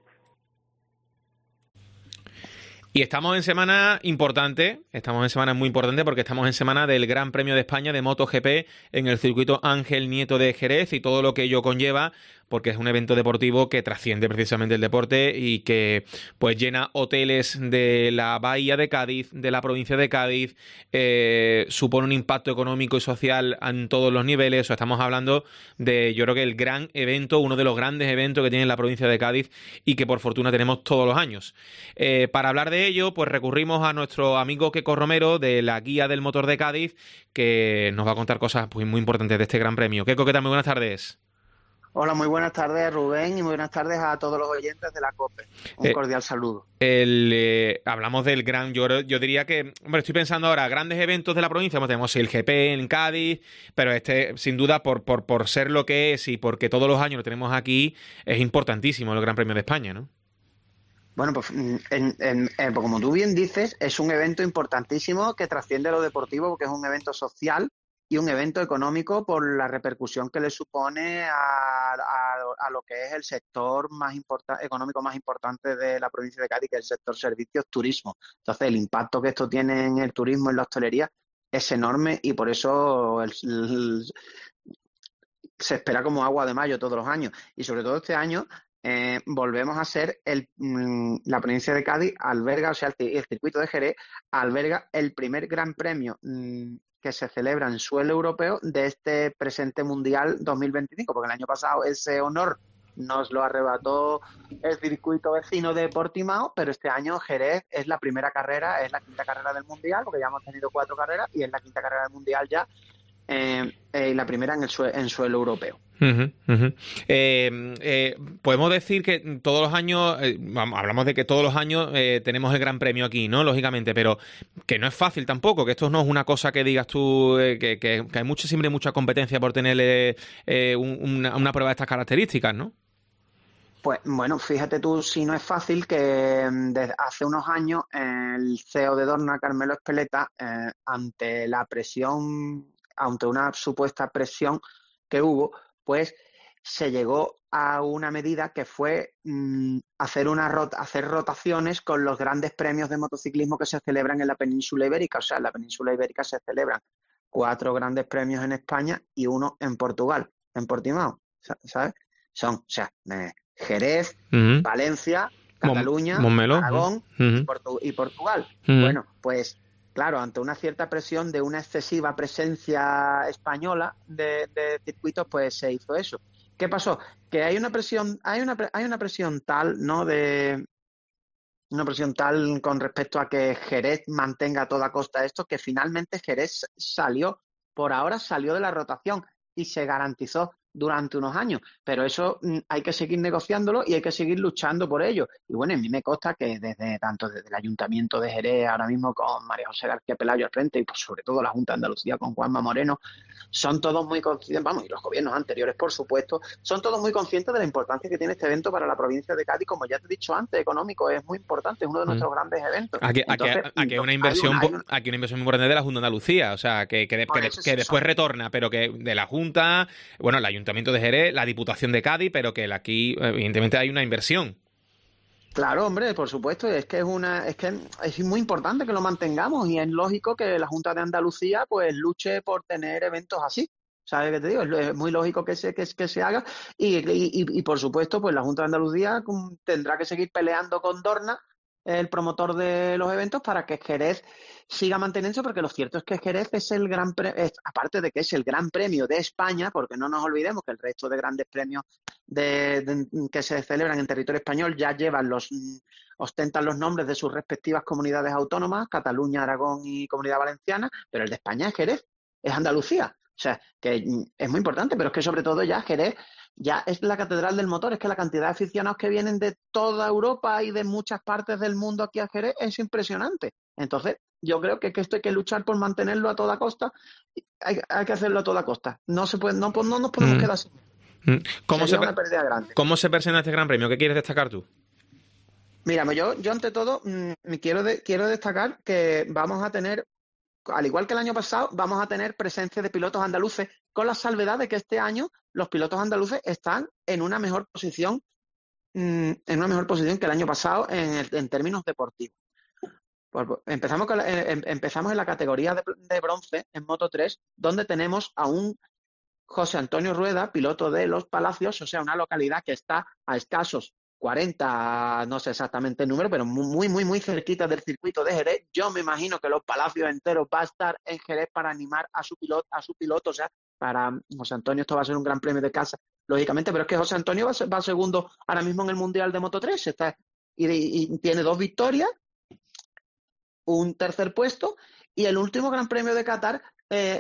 Y estamos en semana importante, estamos en semana muy importante porque estamos en semana del Gran Premio de España de MotoGP en el circuito Ángel Nieto de Jerez y todo lo que ello conlleva, porque es un evento deportivo que trasciende precisamente el deporte y que pues llena hoteles de la bahía de Cádiz, de la provincia de Cádiz, eh, supone un impacto económico y social en todos los niveles. O estamos hablando de, yo creo que el gran evento, uno de los grandes eventos que tiene la provincia de Cádiz y que por fortuna tenemos todos los años. Eh, para hablar de ello, pues recurrimos a nuestro amigo Queco Romero de la Guía del Motor de Cádiz, que nos va a contar cosas pues, muy importantes de este gran premio. Queco, ¿qué tal? Muy buenas tardes. Hola, muy buenas tardes, Rubén, y muy buenas tardes a todos los oyentes de la COPE. Un eh, cordial saludo. El, eh, hablamos del gran, yo, yo diría que, hombre, estoy pensando ahora, grandes eventos de la provincia, pues tenemos el G P en Cádiz, pero este, sin duda, por, por, por ser lo que es y porque todos los años lo tenemos aquí, es importantísimo el Gran Premio de España, ¿no? Bueno, pues en, en, en, como tú bien dices, es un evento importantísimo que trasciende lo deportivo, porque es un evento social y un evento económico por la repercusión que le supone a, a, a lo que es el sector más importa, económico más importante de la provincia de Cádiz, que es el sector servicios, turismo. Entonces, el impacto que esto tiene en el turismo, en la hostelería, es enorme y por eso el, el, se espera como agua de mayo todos los años. Y sobre todo este año eh, volvemos a ser el, la provincia de Cádiz alberga, o sea, el, el circuito de Jerez alberga el primer gran premio mmm, que se celebra en suelo europeo de este presente Mundial dos mil veinticinco, porque el año pasado ese honor nos lo arrebató el circuito vecino de Portimao, pero este año Jerez es la primera carrera, es la quinta carrera del Mundial, porque ya hemos tenido cuatro carreras, y es la quinta carrera del Mundial ya, eh, eh, la primera en el sue- en suelo europeo. Uh-huh, uh-huh. Eh, eh, podemos decir que todos los años, eh, hablamos de que todos los años eh, tenemos el Gran Premio aquí, ¿no? Lógicamente, pero que no es fácil tampoco, que esto no es una cosa que digas tú, eh, que, que, que hay mucha, siempre mucha competencia por tener eh, eh, un, una, una prueba de estas características, ¿no? Pues bueno, fíjate tú si no es fácil que desde hace unos años el C E O de Dorna, Carmelo Espeleta, eh, ante la presión, ante una supuesta presión que hubo, pues se llegó a una medida que fue mmm, hacer una rot- hacer rotaciones con los grandes premios de motociclismo que se celebran en la península ibérica. O sea, en la península ibérica se celebran cuatro grandes premios en España y uno en Portugal, en Portimao, ¿sabes? Son, o sea, eh, Jerez, uh-huh. Valencia, Cataluña, Montmeló, Aragón uh-huh. y, Portu- y Portugal. Uh-huh. Bueno, pues claro, ante una cierta presión de una excesiva presencia española de, de circuitos, pues se hizo eso. ¿Qué pasó? Que hay una presión, hay una hay una presión tal, ¿no? De una presión tal con respecto a que Jerez mantenga a toda costa esto, que finalmente Jerez salió, por ahora salió de la rotación y se garantizó durante unos años, pero eso mm, hay que seguir negociándolo y hay que seguir luchando por ello. Y bueno, a mí me consta que desde tanto desde el Ayuntamiento de Jerez, ahora mismo con María José García Pelayo al frente y pues sobre todo la Junta de Andalucía con Juanma Moreno, son todos muy conscientes, vamos, y los gobiernos anteriores, por supuesto, son todos muy conscientes de la importancia que tiene este evento para la provincia de Cádiz. Como ya te he dicho antes, económico, es muy importante, es uno de nuestros mm. grandes eventos. Aquí, Entonces, aquí, aquí una inversión, hay una, hay una... aquí una inversión muy importante de la Junta de Andalucía, o sea, que, que, de, que, de, que después son... retorna, pero que de la Junta, bueno, el Ayuntamiento de Jerez, la Diputación de Cádiz, pero que aquí evidentemente hay una inversión. Claro, hombre, por supuesto, es que es una, es que es muy importante que lo mantengamos y es lógico que la Junta de Andalucía pues luche por tener eventos así. ¿Sabes qué te digo? Es muy lógico que se, que, que se haga y, y, y, por supuesto, pues la Junta de Andalucía tendrá que seguir peleando con Dorna, el promotor de los eventos, para que Jerez siga manteniéndose, porque lo cierto es que Jerez es el gran pre es, aparte de que es el gran premio de España, porque no nos olvidemos que el resto de grandes premios de, de, que se celebran en territorio español ya llevan los ostentan los nombres de sus respectivas comunidades autónomas, Cataluña, Aragón y Comunidad Valenciana, pero el de España es Jerez, es Andalucía. O sea, que es muy importante, pero es que sobre todo ya Jerez ya es la catedral del motor. Es que la cantidad de aficionados que vienen de toda Europa y de muchas partes del mundo aquí a Jerez es impresionante. Entonces, yo creo que, que esto hay que luchar por mantenerlo a toda costa. Hay, hay que hacerlo a toda costa. No se puede, no, no nos podemos mm. quedar así. ¿Cómo se, una pérdida grande. ¿Cómo se presenta este Gran Premio? ¿Qué quieres destacar tú? Mira, yo, yo ante todo mmm, quiero, de, quiero destacar que vamos a tener, al igual que el año pasado, vamos a tener presencia de pilotos andaluces, con la salvedad de que este año los pilotos andaluces están en una mejor posición, mmm, en una mejor posición que el año pasado en, el, en términos deportivos. Pues empezamos, con la, eh, empezamos en la categoría de, de bronce en Moto tres, donde tenemos a un José Antonio Rueda, piloto de Los Palacios, o sea, una localidad que está a escasos cuarenta, no sé exactamente el número, pero muy, muy, muy cerquita del circuito de Jerez. Yo me imagino que Los Palacios enteros va a estar en Jerez para animar a su piloto, a su piloto, o sea, para José Antonio esto va a ser un gran premio de casa, lógicamente, pero es que José Antonio va, va segundo ahora mismo en el Mundial de Moto tres, está, y, y tiene dos victorias, un tercer puesto, y el último Gran Premio de Qatar, eh,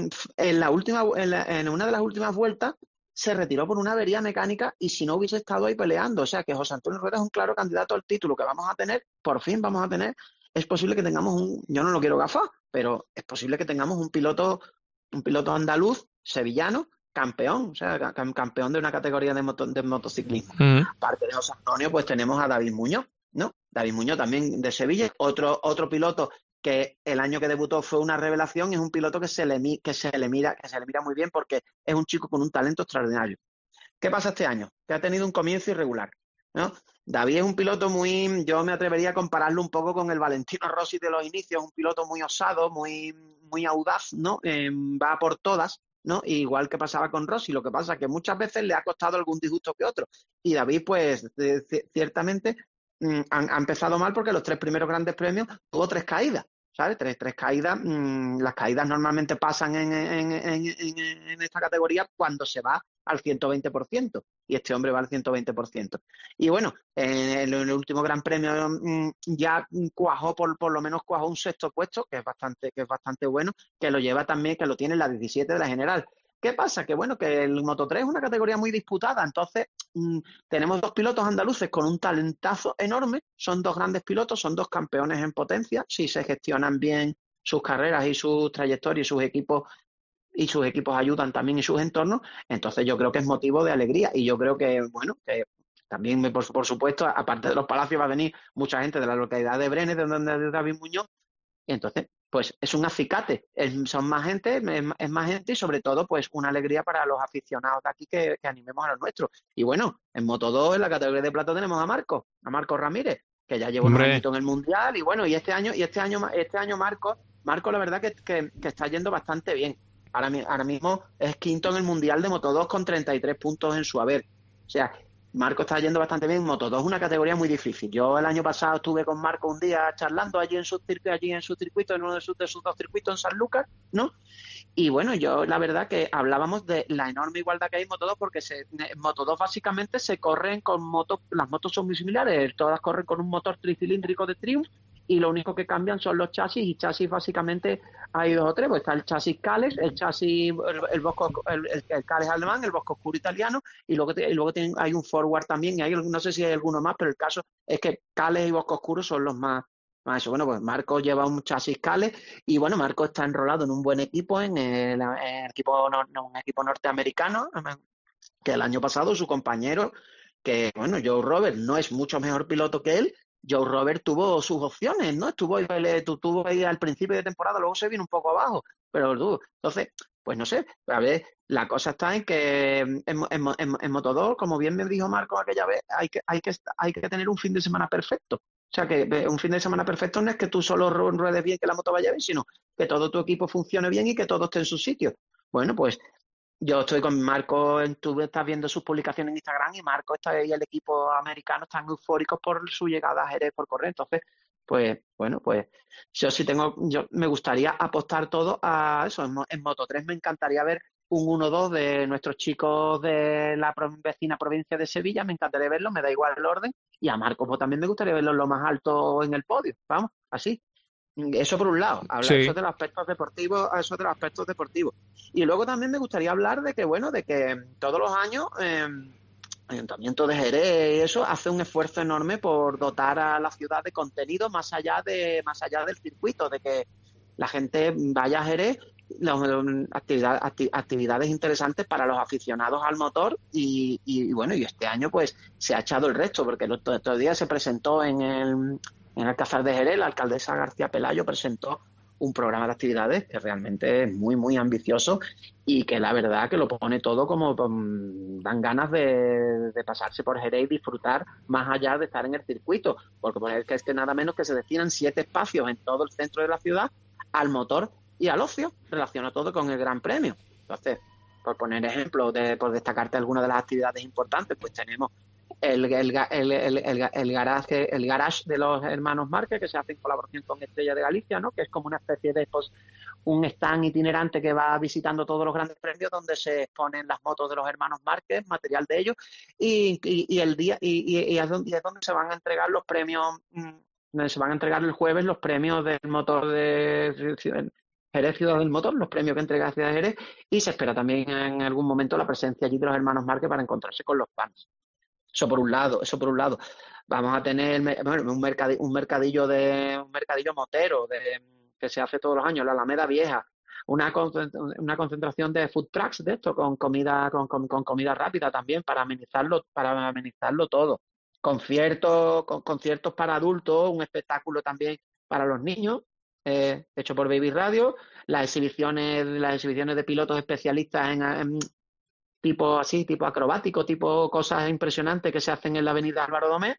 en, la última, en, la, en una de las últimas vueltas, se retiró por una avería mecánica y si no hubiese estado ahí peleando. O sea que José Antonio Rueda es un claro candidato al título que vamos a tener, por fin vamos a tener. Es posible que tengamos un, yo no lo quiero gafar, pero es posible que tengamos un piloto, un piloto andaluz, sevillano, campeón, o sea, campeón de una categoría de, moto, de motociclismo. Uh-huh. Aparte de José Antonio, pues tenemos a David Muñoz, ¿no? David Muñoz también de Sevilla, otro, otro piloto que el año que debutó fue una revelación, es un piloto que se le que se le mira, que se le mira muy bien porque es un chico con un talento extraordinario. ¿Qué pasa este año? Que ha tenido un comienzo irregular, ¿no? David es un piloto muy, yo me atrevería a compararlo un poco con el Valentino Rossi de los inicios, un piloto muy osado, muy, muy audaz, ¿no? Eh, va por todas, ¿no? Igual que pasaba con Rossi, lo que pasa es que muchas veces le ha costado algún disgusto que otro. Y David, pues, de, de, ciertamente mmm, ha, ha empezado mal porque los tres primeros grandes premios tuvo tres caídas. ¿Sabes? Tres, tres caídas. Mmm, las caídas normalmente pasan en, en, en, en, en esta categoría cuando se va al ciento veinte por ciento. Y este hombre va al ciento veinte por ciento. Y bueno, en el, el último Gran Premio mmm, ya cuajó, por, por lo menos cuajó un sexto puesto, que es bastante, que es bastante bueno, que lo lleva también, que lo tiene en la diecisiete de la general. ¿Qué pasa? Que bueno, que el Moto tres es una categoría muy disputada, entonces mmm, tenemos dos pilotos andaluces con un talentazo enorme, son dos grandes pilotos, son dos campeones en potencia, si se gestionan bien sus carreras y sus trayectorias y sus equipos y sus equipos ayudan también y sus entornos, entonces yo creo que es motivo de alegría y yo creo que, bueno, que también, por, por supuesto, aparte de Los Palacios va a venir mucha gente de la localidad de Brenes, de donde es David Muñoz, y entonces pues es un acicate, es, son más gente, es, es más gente y sobre todo pues una alegría para los aficionados de aquí que, que animemos a los nuestros. Y bueno, en Moto dos, en la categoría de plata tenemos a Marcos, a Marcos Ramírez, que ya llevó un añito en el Mundial y bueno, y este año, y este año, este año Marcos, Marcos la verdad que, que, que está yendo bastante bien. Ahora, ahora mismo es quinto en el Mundial de Moto dos con treinta y tres puntos en su haber. O sea, Marco está yendo bastante bien. Moto dos es una categoría muy difícil. Yo el año pasado estuve con Marco un día charlando allí en su circuito, allí en su circuito, en uno de sus, de sus dos circuitos en San Lucas, ¿no? Y bueno, yo la verdad que hablábamos de la enorme igualdad que hay en Moto dos porque se, en Moto dos básicamente se corren con motos, las motos son muy similares, todas corren con un motor tricilíndrico de Triumph y lo único que cambian son los chasis, y chasis básicamente hay dos o tres, pues está el chasis Cales, el chasis, el, el Bosco, el, el, el Cales alemán, el Bosco Oscuro italiano, y luego, te, y luego tienen, hay un Forward también, y hay, no sé si hay alguno más, pero el caso es que Cales y Bosco Oscuro son los más, más eso. Bueno, pues Marco lleva un chasis Cales, y bueno, Marco está enrolado en un buen equipo, en el, en el equipo, no, no, un equipo norteamericano, que el año pasado su compañero, que bueno, Joe Robert no es mucho mejor piloto que él. Joe Robert tuvo sus opciones, ¿no? Estuvo, estuvo ahí al principio de temporada, luego se vino un poco abajo, pero tú, entonces, pues no sé, a ver, la cosa está en que en, en, en, en Moto dos, como bien me dijo Marco aquella vez, hay que, hay que, hay que tener un fin de semana perfecto. O sea, que un fin de semana perfecto no es que tú solo ruedes bien, que la moto vaya bien, sino que todo tu equipo funcione bien y que todo esté en su sitio. Bueno, pues yo estoy con Marco, tú estás viendo sus publicaciones en Instagram, y Marco está y el equipo americano están eufóricos por su llegada a Jerez por correr. Entonces, pues, bueno, pues yo sí tengo, yo me gustaría apostar todo a eso. En, en Moto tres me encantaría ver un uno dos de nuestros chicos de la vecina provincia de Sevilla, me encantaría verlo, me da igual el orden, y a Marco pues también me gustaría verlo lo más alto en el podio, vamos, así. Eso por un lado, hablar sí. eso de los aspectos deportivos, eso de los aspectos deportivos. Y luego también me gustaría hablar de que, bueno, de que todos los años eh, el Ayuntamiento de Jerez y eso hace un esfuerzo enorme por dotar a la ciudad de contenido más allá de más allá del circuito, de que la gente vaya a Jerez, los, actividad, acti, actividades interesantes para los aficionados al motor, y, y, y bueno, y este año pues se ha echado el resto, porque el otro, otro día se presentó en el En el Alcázar de Jerez, la alcaldesa García Pelayo presentó un programa de actividades que realmente es muy, muy ambicioso, y que la verdad que lo pone todo como um, dan ganas de, de pasarse por Jerez y disfrutar más allá de estar en el circuito, porque por que es que nada menos que se destinan siete espacios en todo el centro de la ciudad al motor y al ocio, relacionado todo con el Gran Premio. Entonces, por poner ejemplo, de, por destacarte algunas de las actividades importantes, pues tenemos El, el, el, el, el, el, garage, el garage de los hermanos Márquez, que se hace en colaboración con Estrella de Galicia, ¿no? Que es como una especie de pues, un stand itinerante que va visitando todos los grandes premios, donde se exponen las motos de los hermanos Márquez, material de ellos, y, y, y el día y, y, y, es donde, y es donde se van a entregar los premios, mmm, se van a entregar el jueves los premios del motor de Jerez Ciudad del Motor, los premios que entrega Ciudad de Jerez, y se espera también en algún momento la presencia allí de los hermanos Márquez para encontrarse con los fans. Eso por un lado, eso por un lado. Vamos a tener bueno, un, mercadillo, un mercadillo de un mercadillo motero de, que se hace todos los años, la Alameda Vieja, una una concentración de food trucks de esto, con comida con, con, con comida rápida también, para amenizarlo para amenizarlo todo. Conciertos, con, conciertos para adultos, un espectáculo también para los niños, eh, hecho por Baby Radio, las exhibiciones las exhibiciones de pilotos especialistas en, en tipo así, tipo acrobático, tipo cosas impresionantes que se hacen en la avenida Álvaro Domé,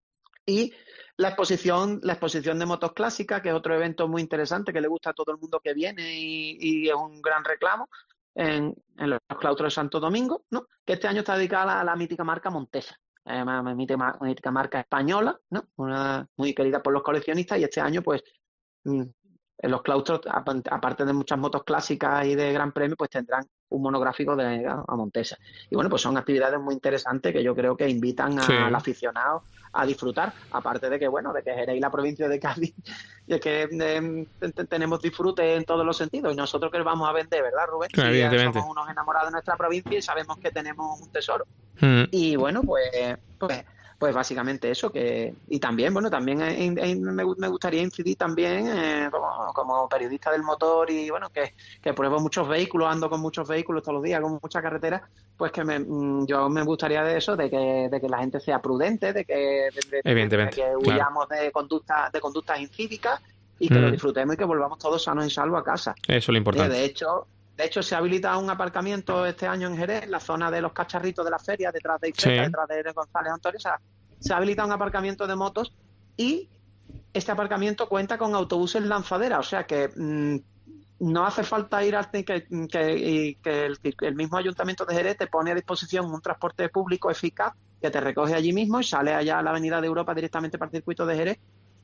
y la exposición la exposición de motos clásicas, que es otro evento muy interesante que le gusta a todo el mundo que viene, y, y es un gran reclamo en, en los claustros de Santo Domingo, ¿no? Que este año está dedicada a la, a la mítica marca Montesa, eh, una mítica, mítica marca española, ¿no? Una muy querida por los coleccionistas, y este año pues mmm, en los claustros, aparte de muchas motos clásicas y de Gran Premio, pues tendrán un monográfico de a, a Montesa. Y bueno, pues son actividades muy interesantes que yo creo que invitan a, sí. al aficionado a disfrutar, aparte de que, bueno, de que Jerez y la provincia de Cádiz, y que eh, tenemos disfrute en todos los sentidos, y nosotros que vamos a vender, ¿verdad, Rubén? Claro, sí, evidentemente. Somos unos enamorados de nuestra provincia y sabemos que tenemos un tesoro. Mm. Y bueno, pues... pues Pues básicamente eso, que y también, bueno, también en, en, me, me gustaría incidir también eh, como, como periodista del motor, y bueno, que, que pruebo muchos vehículos, ando con muchos vehículos todos los días, con muchas carreteras, pues que me, yo me gustaría de eso, de que, de que la gente sea prudente, de que, de, de, Evidentemente, de que huyamos claro. de conductas de conductas incívicas, y que mm. lo disfrutemos y que volvamos todos sanos y salvos a casa. Eso es lo importante. De hecho... De hecho, se ha habilitado un aparcamiento este año en Jerez, en la zona de los cacharritos de la feria, detrás de Ifeca, sí. detrás de González Antonio. O sea, se ha habilitado un aparcamiento de motos, y este aparcamiento cuenta con autobuses lanzadera. O sea que mmm, no hace falta ir al que, que, y que el, el mismo Ayuntamiento de Jerez te pone a disposición un transporte público eficaz que te recoge allí mismo y sale allá a la Avenida de Europa directamente para el circuito de Jerez.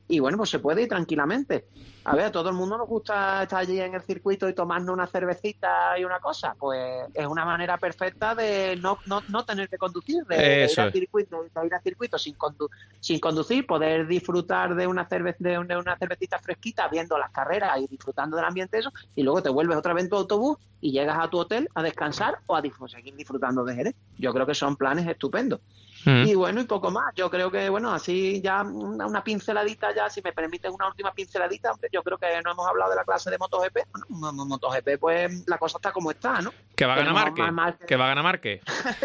y bueno, pues se puede ir tranquilamente. A ver, a todo el mundo nos gusta estar allí en el circuito y tomarnos una cervecita y una cosa, pues es una manera perfecta de no, no, no tener que conducir, de, de ir al circuito, de ir al circuito sin, condu sin conducir, poder disfrutar de una, cerve de una, una cervecita fresquita viendo las carreras y disfrutando del ambiente eso, y luego te vuelves otra vez en tu autobús y llegas a tu hotel a descansar o a disfrutar, seguir disfrutando de Jerez. Yo creo que son planes estupendos. Mm. Y bueno, y poco más. Yo creo que, bueno, así ya una, una pinceladita ya, si me permiten una última pinceladita, hombre, yo creo que no hemos hablado de la clase de MotoGP. Bueno, MotoGP, pues la cosa está como está, ¿no? Que va a ganar Márquez. Más que... que va a ganar Márquez.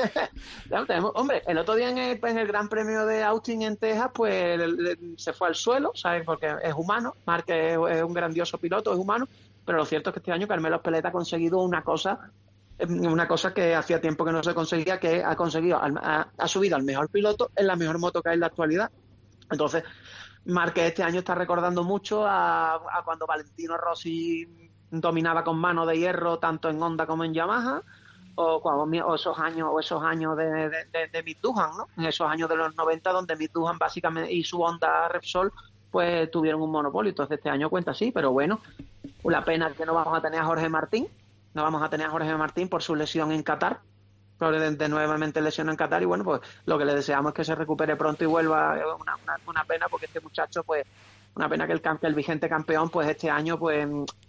Hombre, el otro día en el, en el Gran Premio de Austin en Texas, pues le, le, se fue al suelo, ¿sabes? Porque es humano. Márquez es, es un grandioso piloto, es humano. Pero lo cierto es que este año Carmelo Espeleta ha conseguido una cosa... una cosa que hacía tiempo que no se conseguía, que ha conseguido, ha, ha subido al mejor piloto en la mejor moto que hay en la actualidad. Entonces, Márquez este año está recordando mucho a, a cuando Valentino Rossi dominaba con mano de hierro tanto en Honda como en Yamaha, o, cuando, o esos años o esos años de, de, de, de Mick Doohan, ¿no? En esos años de los noventa donde Mick Doohan básicamente y su Honda Repsol pues tuvieron un monopolio. Entonces este año cuenta así, pero bueno, la pena es que no vamos a tener a Jorge Martín. No vamos a tener a Jorge Martín por su lesión en Qatar, probablemente nuevamente lesión en Qatar, y bueno, pues lo que le deseamos es que se recupere pronto y vuelva. Una, una, una pena, porque este muchacho, pues, una pena que el, que el vigente campeón, pues este año, pues,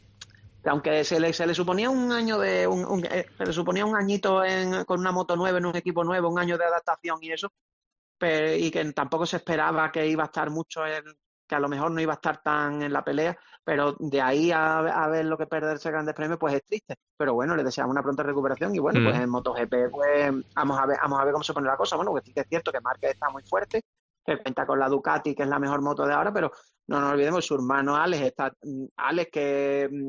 aunque se le, se le suponía un año de, un, un, eh, se le suponía un añito en, con una moto nueva, en un equipo nuevo, un año de adaptación y eso, pero, y que tampoco se esperaba que iba a estar mucho en, que a lo mejor no iba a estar tan en la pelea, pero de ahí a, a ver lo que perderse grandes premios, pues es triste. Pero bueno, le deseamos una pronta recuperación y bueno, mm. pues en MotoGP, pues vamos a ver, vamos a ver cómo se pone la cosa. Bueno, pues sí que es cierto que Márquez está muy fuerte, que cuenta con la Ducati, que es la mejor moto de ahora, pero no nos olvidemos, su hermano Alex está, Alex que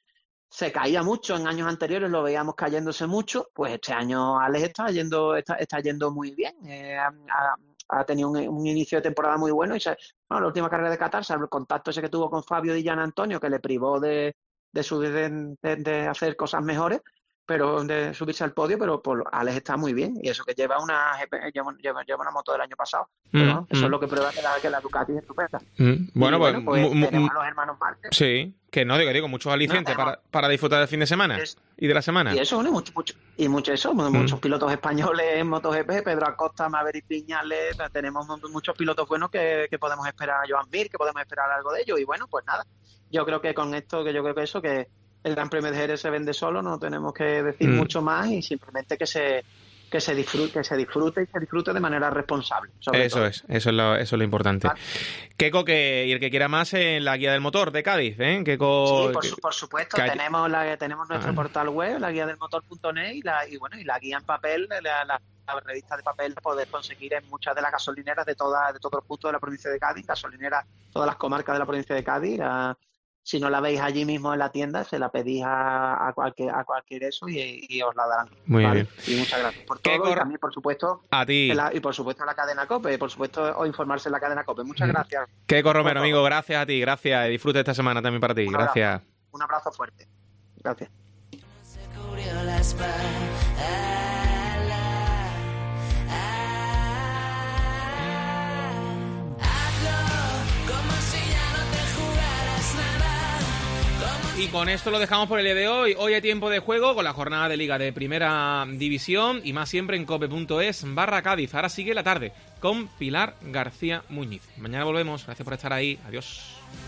se caía mucho en años anteriores, lo veíamos cayéndose mucho, pues este año Alex está yendo, está, está yendo muy bien. Eh, a, a, ha tenido un, un inicio de temporada muy bueno y se, bueno, la última carrera de Qatar, salvo el contacto ese que tuvo con Fabio Di Gian Antonio, que le privó de, de, su, de, de, de hacer cosas mejores, pero de subirse al podio, pero pues, Alex está muy bien, y eso que lleva una lleva, lleva, lleva una moto del año pasado, mm, pero, ¿no? Eso mm. es lo que prueba que la, que la Ducati es estupenda. Mm. Bueno, pues, bueno, pues tenemos a los hermanos Márquez. Sí, que no, digo, digo muchos alicientes no, para, para disfrutar del fin de semana es, y de la semana. Y eso, bueno, mucho, mucho, y mucho eso, mm. muchos pilotos españoles en MotoGP, Pedro Acosta, Maverick Viñales, tenemos muchos pilotos buenos que, que podemos esperar, a Joan Mir, que podemos esperar algo de ellos, y bueno, pues nada, yo creo que con esto, que yo creo que eso, que el Gran Premio de Jerez se vende solo, no tenemos que decir mm. mucho más, y simplemente que se que se disfrute, que se disfrute y se disfrute de manera responsable. Eso todo. es, eso es lo, eso es lo importante. Vale. Keiko, que y el que quiera más en la guía del motor de Cádiz, ¿eh? Keiko, sí, por, su, por supuesto, que... tenemos la tenemos nuestro ah. portal web, la guía del motor punto net, y la y bueno, y la guía en papel, la, la, la revista de papel, poder conseguir en muchas de las gasolineras de toda, de todos los puntos de la provincia de Cádiz, gasolineras, todas las comarcas de la provincia de Cádiz. La, si no la veis allí mismo en la tienda, se la pedís a, a cualquier a cualquier eso y, y os la darán. Muy ¿vale? bien. Y muchas gracias por todo. Y también, por supuesto, a ti. La, y por supuesto a la cadena COPE, y por supuesto o informarse en la cadena COPE. Muchas gracias. Keiko Romero, amigo, gracias a ti, gracias. Disfruta esta semana también para ti. Un gracias. Abrazo, un abrazo fuerte. Gracias. Y con esto lo dejamos por el día de hoy. Hoy hay tiempo de juego con la jornada de Liga de Primera División y más siempre en cope punto es barra Cádiz. Ahora sigue la tarde con Pilar García Muñiz. Mañana volvemos. Gracias por estar ahí. Adiós.